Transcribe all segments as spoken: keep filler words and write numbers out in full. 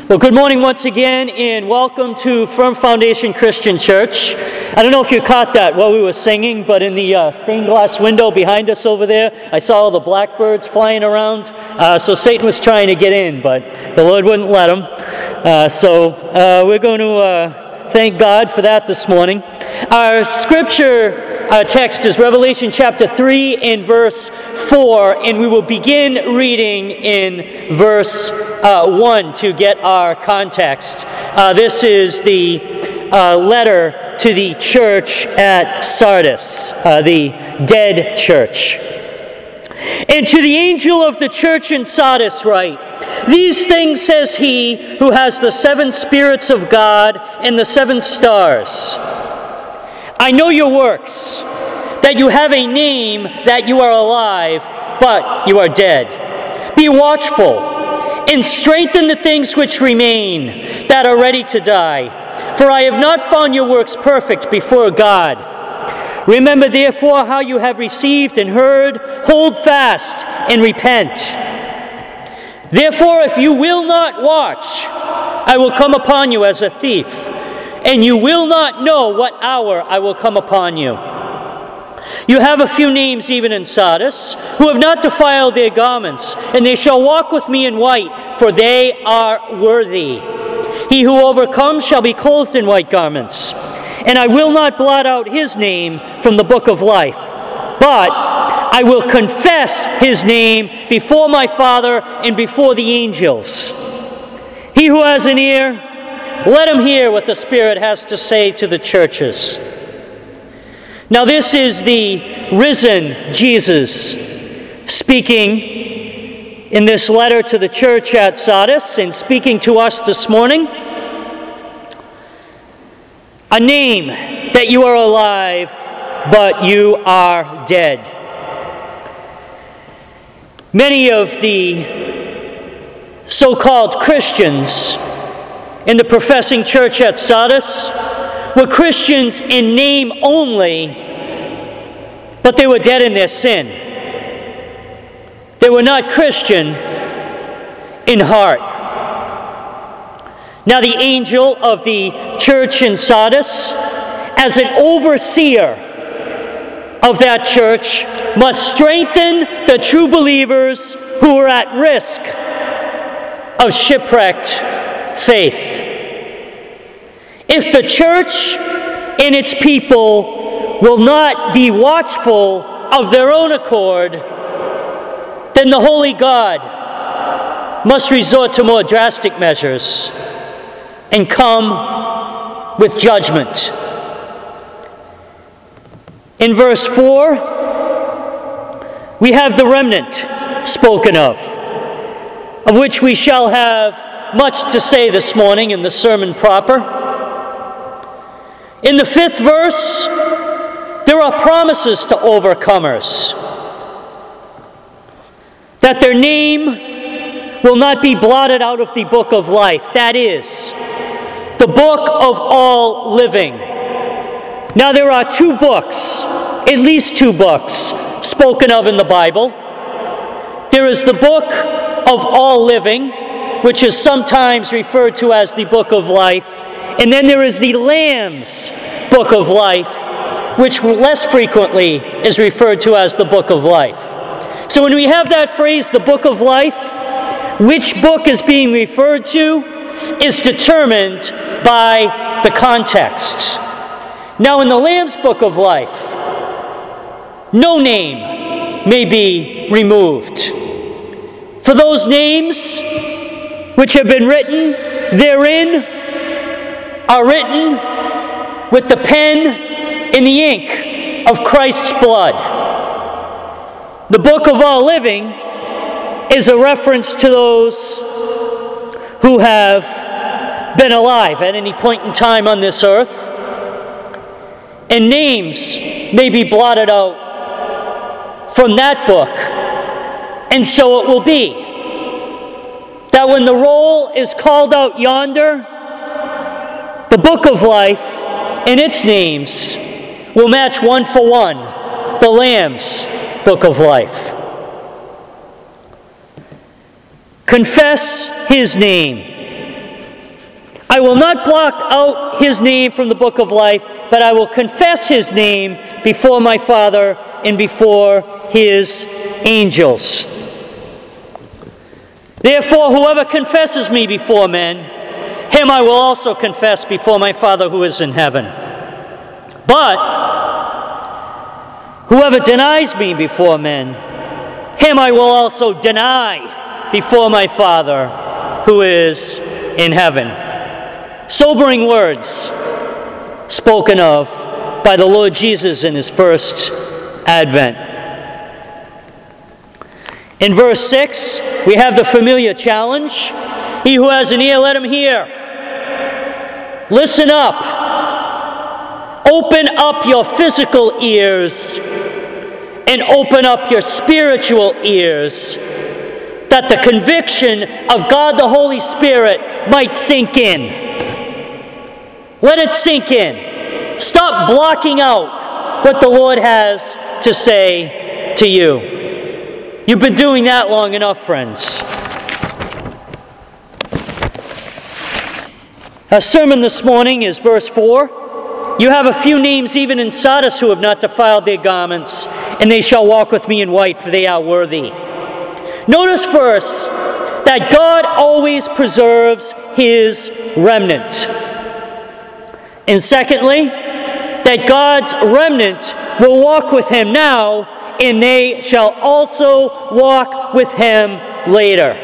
Well, good morning once again, and welcome to Firm Foundation Christian Church. I don't know if you caught that while we were singing, but in the uh, stained glass window behind us over there, I saw all the blackbirds flying around. Uh, so Satan was trying to get in, but the Lord wouldn't let him. Uh, so uh, we're going to uh, thank God for that this morning. Our scripture uh, text is Revelation chapter three and verse four, and we will begin reading in verse uh, one to get our context. Uh, this is the uh, letter to the church at Sardis, uh, the dead church. And to the angel of the church in Sardis write, "These things says he who has the seven spirits of God and the seven stars. I know your works, that you have a name, that you are alive, but you are dead. Be watchful, and strengthen the things which remain, that are ready to die. For I have not found your works perfect before God. Remember therefore how you have received and heard, hold fast and repent. Therefore, if you will not watch, I will come upon you as a thief, and you will not know what hour I will come upon you. You have a few names even in Sardis, who have not defiled their garments, and they shall walk with me in white, for they are worthy. He who overcomes shall be clothed in white garments, and I will not blot out his name from the book of life, but I will confess his name before my Father and before the angels. He who has an ear, let him hear what the Spirit has to say to the churches." Now this is the risen Jesus speaking in this letter to the church at Sardis and speaking to us this morning. A name, that you are alive, but you are dead. Many of the so-called Christians in the professing church at Sardis were Christians in name only, but they were dead in their sin. They were not Christian in heart. Now the angel of the church in Sardis, as an overseer of that church, must strengthen the true believers who are at risk of shipwrecked faith. If the church and its people will not be watchful of their own accord, then the Holy God must resort to more drastic measures and come with judgment. In verse four, we have the remnant spoken of, of which we shall have much to say this morning in the sermon proper. In the fifth verse, there are promises to overcomers, that their name will not be blotted out of the book of life, that is, the book of all living. Now there are two books, at least two books, spoken of in the Bible. There is the book of all living, which is sometimes referred to as the book of life, and then there is the Lamb's book of life, which less frequently is referred to as the book of life. So when we have that phrase, the book of life, which book is being referred to is determined by the context. Now in the Lamb's book of life, no name may be removed. For those names which have been written therein are written with the pen and the ink of Christ's blood. The book of all living is a reference to those who have been alive at any point in time on this earth, and names may be blotted out from that book, and so it will be that when the roll is called out yonder, the book of life and its names will match one for one the Lamb's book of life. Confess his name, I will not block out his name from the book of life, but I will confess his name before my Father and before his angels. Therefore, whoever confesses me before men, him I will also confess before my Father who is in heaven. But whoever denies me before men, him I will also deny before my Father who is in heaven. Sobering words spoken of by the Lord Jesus in his first advent. In verse six, we have the familiar challenge. He who has an ear, let him hear. Listen up. Open up your physical ears and open up your spiritual ears, that the conviction of God the Holy Spirit might sink in. Let it sink in. Stop blocking out what the Lord has to say to you. You've been doing that long enough, friends. Our sermon this morning is verse four. You have a few names even in Sardis who have not defiled their garments, and they shall walk with me in white, for they are worthy. Notice first that God always preserves his remnant. And secondly, that God's remnant will walk with him now, and they shall also walk with him later.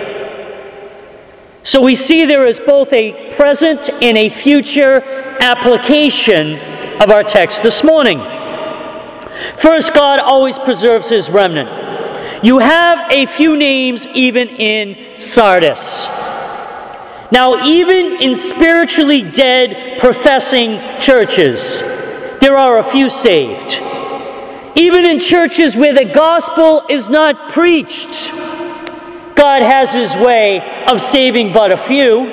So we see there is both a present and a future application of our text this morning. First, God always preserves his remnant. You have a few names even in Sardis. Now, even in spiritually dead professing churches, there are a few saved. Even in churches where the gospel is not preached, God has his way of saving but a few.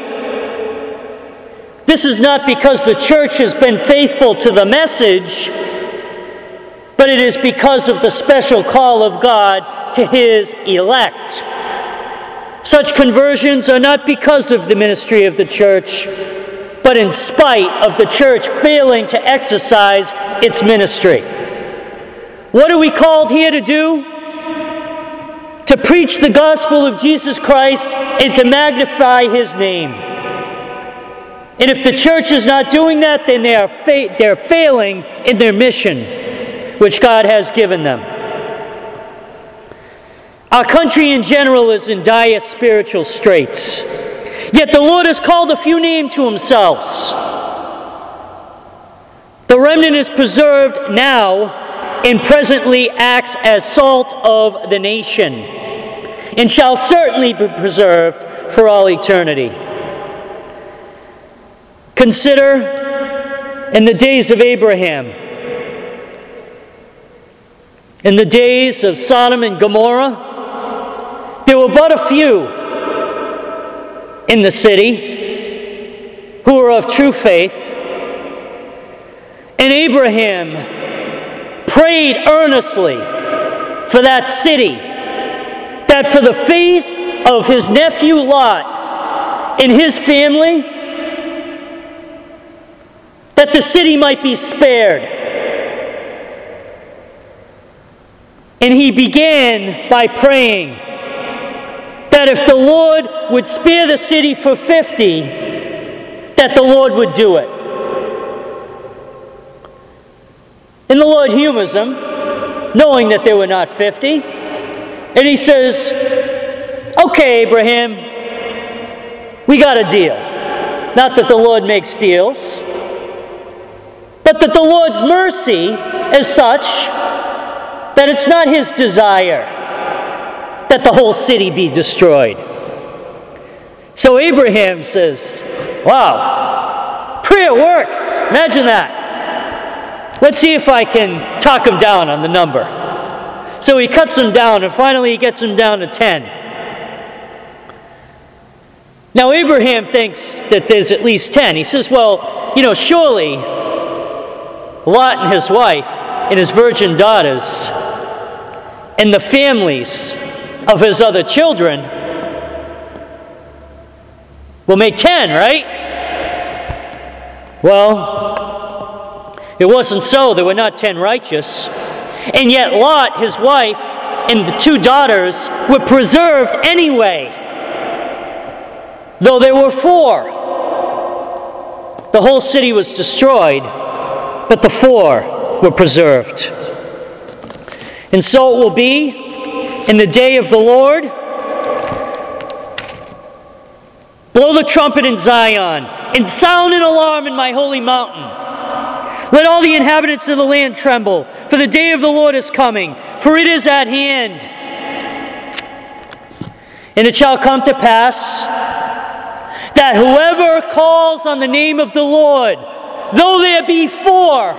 This is not because the church has been faithful to the message, but it is because of the special call of God to his elect. Such conversions are not because of the ministry of the church, but in spite of the church failing to exercise its ministry. What are we called here to do? To preach the gospel of Jesus Christ and to magnify his name. And if the church is not doing that, then they are fa- they're failing in their mission, which God has given them. Our country in general is in dire spiritual straits. Yet the Lord has called a few names to himself. The remnant is preserved now and presently acts as salt of the nation, and shall certainly be preserved for all eternity. Consider in the days of Abraham, in the days of Sodom and Gomorrah, there were but a few in the city who were of true faith, and Abraham prayed earnestly for that city, that for the faith of his nephew Lot and his family, that the city might be spared. And he began by praying that if the Lord would spare the city for fifty, that the Lord would do it. And the Lord humors him, knowing that there were not fifty. And he says, okay, Abraham, we got a deal. Not that the Lord makes deals, but that the Lord's mercy is such that it's not his desire that the whole city be destroyed. So Abraham says, wow, prayer works. Imagine that. Let's see if I can talk him down on the number. So he cuts him down, and finally he gets him down to ten. Now Abraham thinks that there's at least ten. He says, well, you know, surely Lot and his wife and his virgin daughters and the families of his other children will make ten, right? Well, it wasn't so. There were not ten righteous. And yet Lot, his wife, and the two daughters were preserved anyway, though there were four. The whole city was destroyed, but the four were preserved. And so it will be in the day of the Lord. Blow the trumpet in Zion, and sound an alarm in my holy mountain. Let all the inhabitants of the land tremble, for the day of the Lord is coming, for it is at hand. And it shall come to pass that whoever calls on the name of the Lord, though there be four,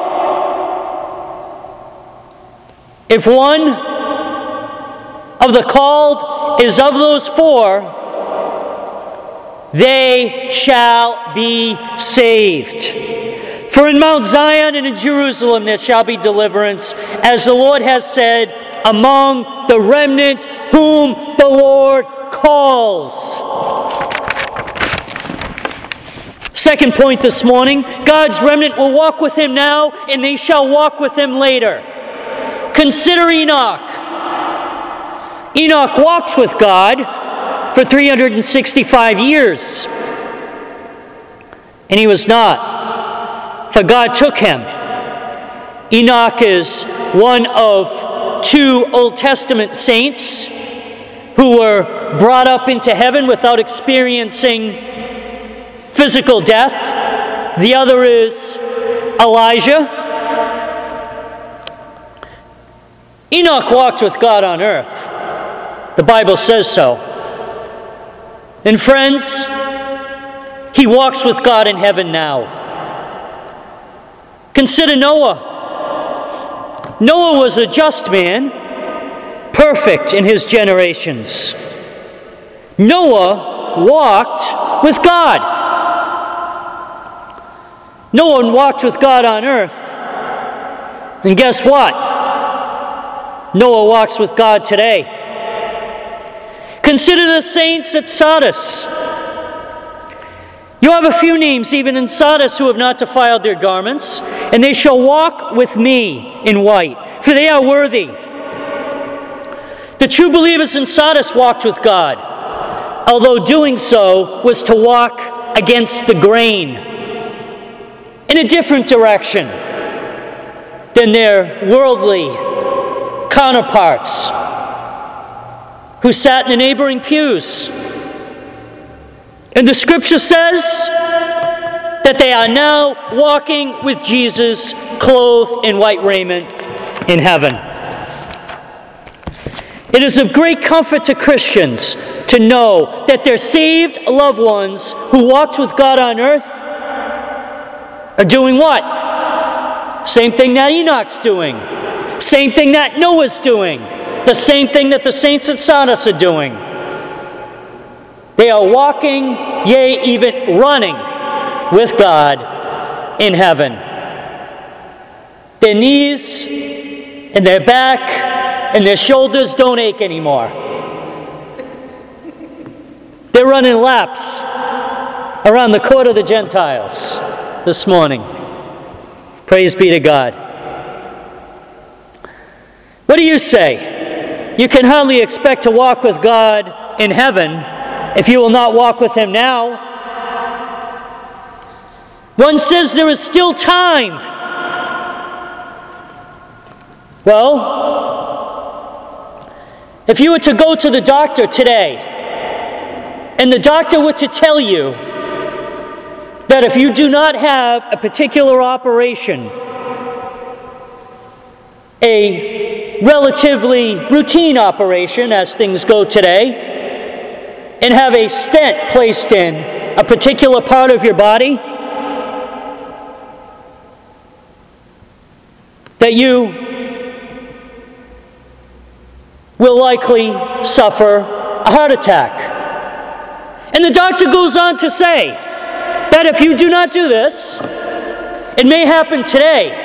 if one of the called is of those four, they shall be saved. For in Mount Zion and in Jerusalem there shall be deliverance, as the Lord has said, among the remnant whom the Lord calls. Second point this morning, God's remnant will walk with Him now, and they shall walk with Him later. Consider Enoch. Enoch walked with God for three hundred sixty-five years, and he was not, for God took him. Enoch is one of two Old Testament saints who were brought up into heaven without experiencing physical death. The other is Elijah. Enoch walked with God on earth. The Bible says so. And friends, he walks with God in heaven now. Consider Noah. Noah was a just man, perfect in his generations. Noah walked with God. Noah walked with God on earth. And guess what? Noah walks with God today. Consider the saints at Sardis. You have a few names even in Sardis who have not defiled their garments, and they shall walk with me in white, for they are worthy. The true believers in Sardis walked with God, although doing so was to walk against the grain, in a different direction than their worldly counterparts who sat in the neighboring pews. And the scripture says that they are now walking with Jesus, clothed in white raiment in heaven. It is of great comfort to Christians to know that their saved loved ones who walked with God on earth are doing what? Same thing that Enoch's doing. Same thing that Noah's doing. The same thing that the saints at Sardis are doing. They are walking, yea, even running with God in heaven. Their knees and their back and their shoulders don't ache anymore. They're running laps around the court of the Gentiles this morning. Praise be to God. What do you say? You can hardly expect to walk with God in heaven if you will not walk with Him now. One says there is still time. Well, if you were to go to the doctor today, and the doctor were to tell you that if you do not have a particular operation, a relatively routine operation as things go today, and have a stent placed in a particular part of your body, that you will likely suffer a heart attack. And the doctor goes on to say that if you do not do this, it may happen today,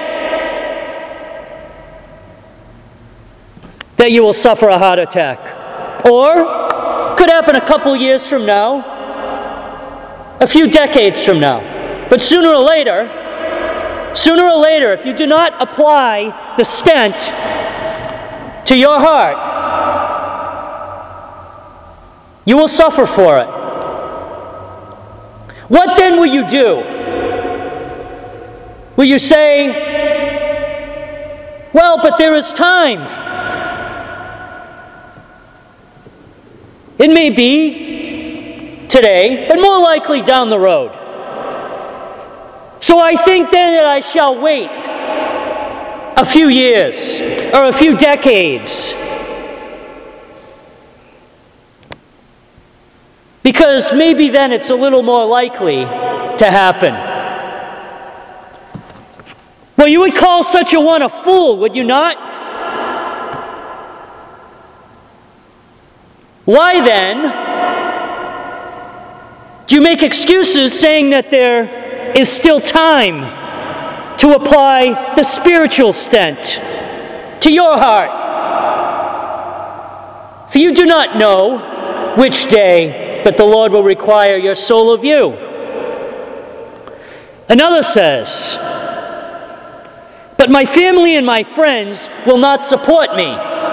that you will suffer a heart attack. Or could happen a couple years from now, a few decades from now. But sooner or later, sooner or later, if you do not apply the stent to your heart, you will suffer for it. What then will you do? Will you say, well, but there is time? It may be today, but more likely down the road. So I think then that I shall wait a few years or a few decades, because maybe then it's a little more likely to happen. Well, you would call such a one a fool, would you not? Why then do you make excuses saying that there is still time to apply the spiritual stent to your heart? For you do not know which day that the Lord will require your soul of you. Another says, but my family and my friends will not support me.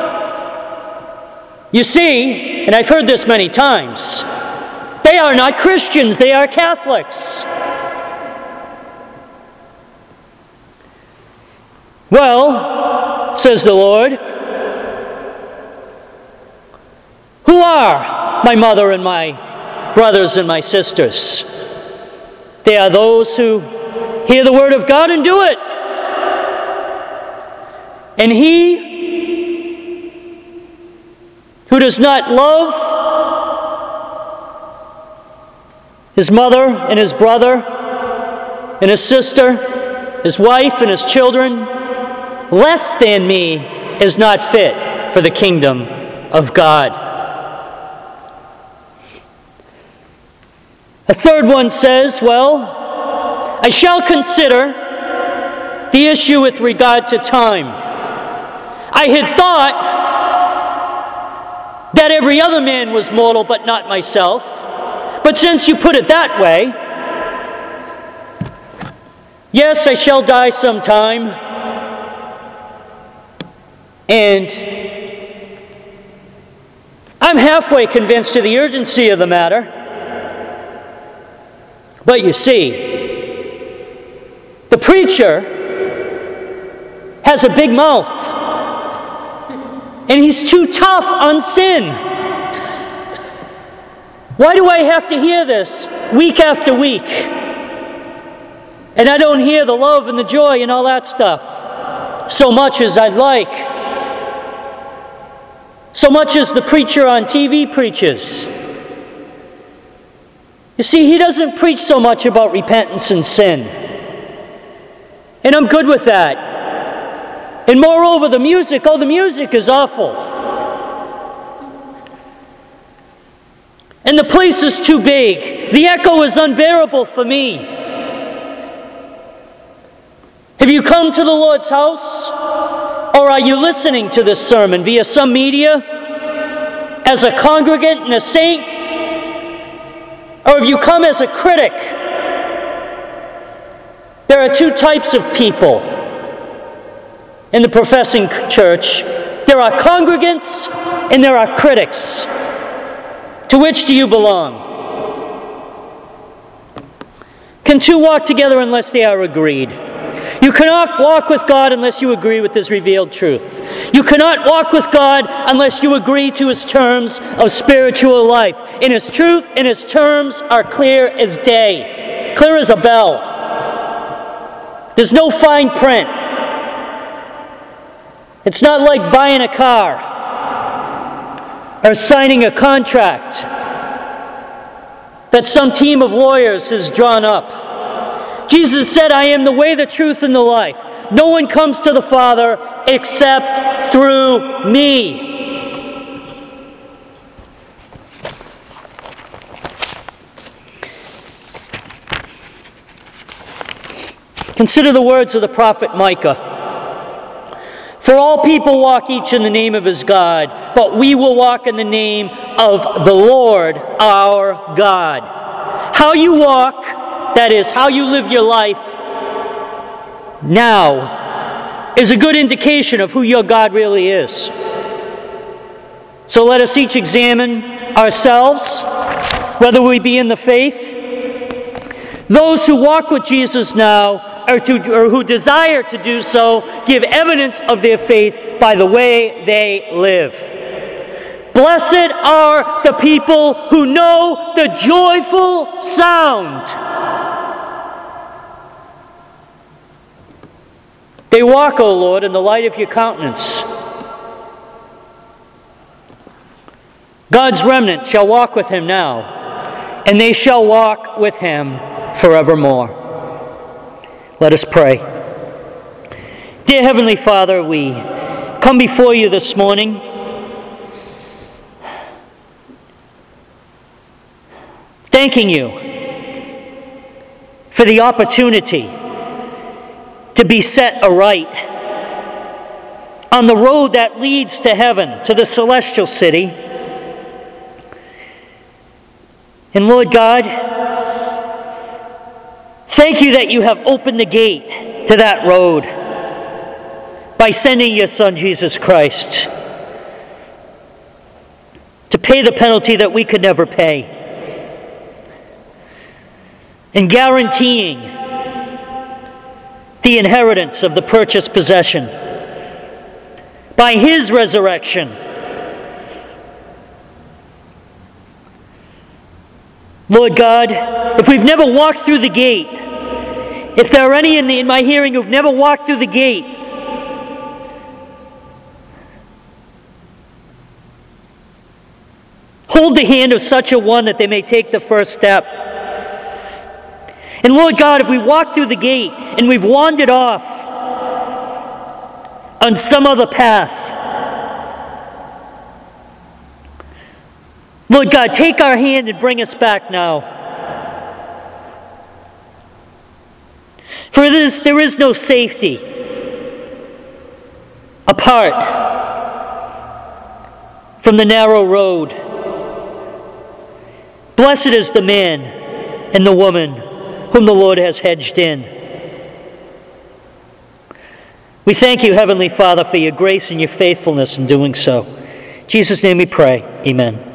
You see, and I've heard this many times, they are not Christians, they are Catholics. Well, says the Lord, who are my mother and my brothers and my sisters? They are those who hear the word of God and do it. And he who does not love his mother and his brother and his sister, his wife and his children, less than me, is not fit for the kingdom of God. A third one says, well, I shall consider the issue with regard to time. I had thought that every other man was mortal, but not myself. But since you put it that way, yes, I shall die sometime. And I'm halfway convinced of the urgency of the matter. But you see, the preacher has a big mouth, and he's too tough on sin. Why do I have to hear this week after week? And I don't hear the love and the joy and all that stuff so much as I'd like. So much as the preacher on T V preaches. You see, he doesn't preach so much about repentance and sin. And I'm good with that. And moreover, the music, oh, the music is awful. And the place is too big. The echo is unbearable for me. Have you come to the Lord's house? Or are you listening to this sermon via some media? As a congregant and a saint? Or have you come as a critic? There are two types of people in the professing church. There are congregants and there are critics. To which do you belong? Can two walk together unless they are agreed? You cannot walk with God unless you agree with His revealed truth. You cannot walk with God unless you agree to His terms of spiritual life. And His truth and His terms are clear as day, clear as a bell. There's no fine print. It's not like buying a car or signing a contract that some team of lawyers has drawn up. Jesus said, I am the way, the truth, and the life. No one comes to the Father except through me. Consider the words of the prophet Micah. For all people walk each in the name of his God, but we will walk in the name of the Lord our God. How you walk that is, how you live your life now, is a good indication of who your God really is. So let us each examine ourselves, whether we be in the faith. Those who walk with Jesus now, or, to, or who desire to do so, give evidence of their faith by the way they live. Blessed are the people who know the joyful sound. They walk, O Lord, in the light of your countenance. God's remnant shall walk with him now, and they shall walk with him forevermore. Let us pray. Dear Heavenly Father, we come before you this morning thanking you for the opportunity to be set aright on the road that leads to heaven, to the celestial city. And Lord God, thank you that you have opened the gate to that road by sending your Son, Jesus Christ, to pay the penalty that we could never pay, and guaranteeing the inheritance of the purchased possession by his resurrection. Lord God, if we've never walked through the gate, if there are any in, the, in my hearing who've never walked through the gate, hold the hand of such a one that they may take the first step. And Lord God, if we walk through the gate and we've wandered off on some other path, Lord God, take our hand and bring us back now. For this, there is no safety apart from the narrow road. Blessed is the man and the woman whom the Lord has hedged in. We thank you, Heavenly Father, for your grace and your faithfulness in doing so. In Jesus' name we pray. Amen.